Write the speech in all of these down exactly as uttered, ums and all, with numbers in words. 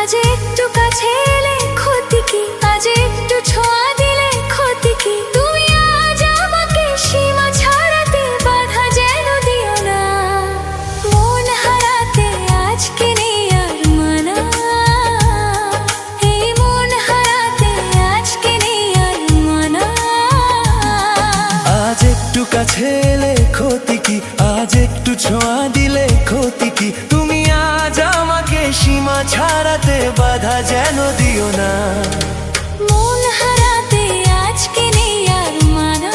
আজ একটু কাছে এলে ক্ষতি কি, আজ একটু ছোঁয়া দিলে ক্ষতি কি। তুমি আজ আমাকে সীমা ছাড়াতে বাধা যেন দিও না। মন হারাতে আজকে নেই আর মানা, এই মন হারাতে আজকে নেই আর মানা। আজ একটু কাছে এলে ক্ষতি কি, আজ একটু ছোঁয়া দিলে ক্ষতি কি। তুমি আজ আমাকে সীমা ছাড়াতে বাধা যেন দিও না। মন হারাতে আজকে নেই আর মানা,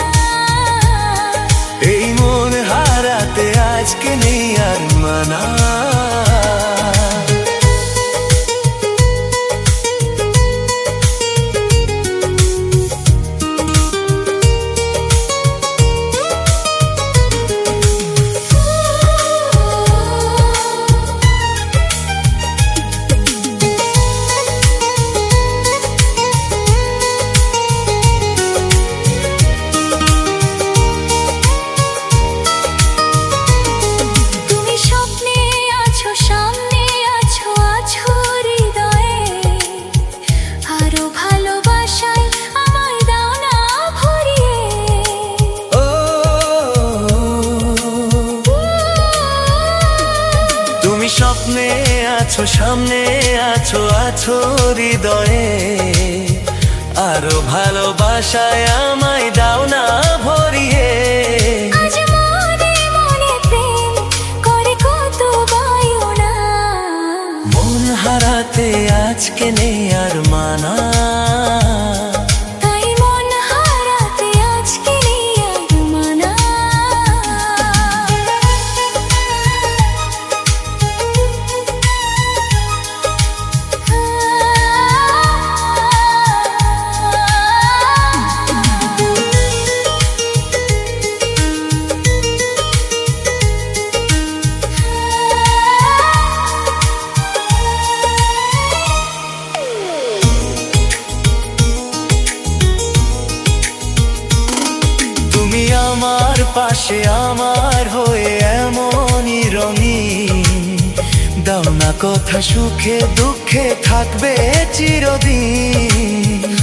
এই মন হারাতে আজকে নেই আর মানা। স্বপ্নে আছো সামনে আছো আছো হৃদয়ে, আরো ভালোবাসায় আমায় দাও না ভরিয়ে। আজ মনে মনে প্রেম করে কত বায়না, মন হারাতে আজকে নেই আর মানা। তাই মন হারাতে আজকে নেই আর মানা। তুমি আমার পাশে আমার হয়ে এমনই রঙিন, দাও না কথা সুখে দুঃখে থাকবে চিরদিন।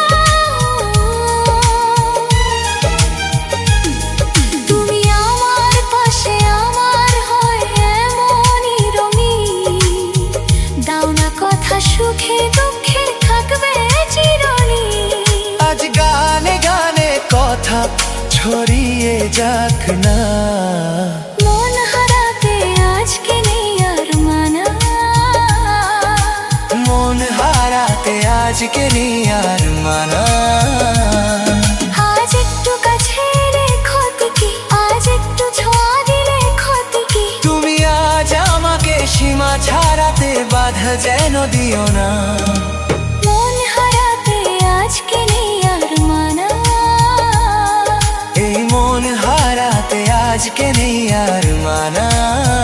তুমি আমার পাশে আমার হয়ে এমনই রঙিন, দাও না কথা সুখে দুঃখে থাকবে চিরদিন। আজ গানে গানে কথা ছড়িয়ে যাক না, মন হারাতে আজকে নেই আর মানা। মন হারাতে আজকে নেই আর মানা। আজ একটু কাছে এলে ক্ষতি কি, আজ একটু ছোঁয়া দিলে ক্ষতি কি। তুমি আজ আমাকে সীমা ছাড়াতে বাধা যেন দিও না। মন হারাতে আজকে নেই আর মানা, এই মন হারাতে আজকে নেই আর মানা।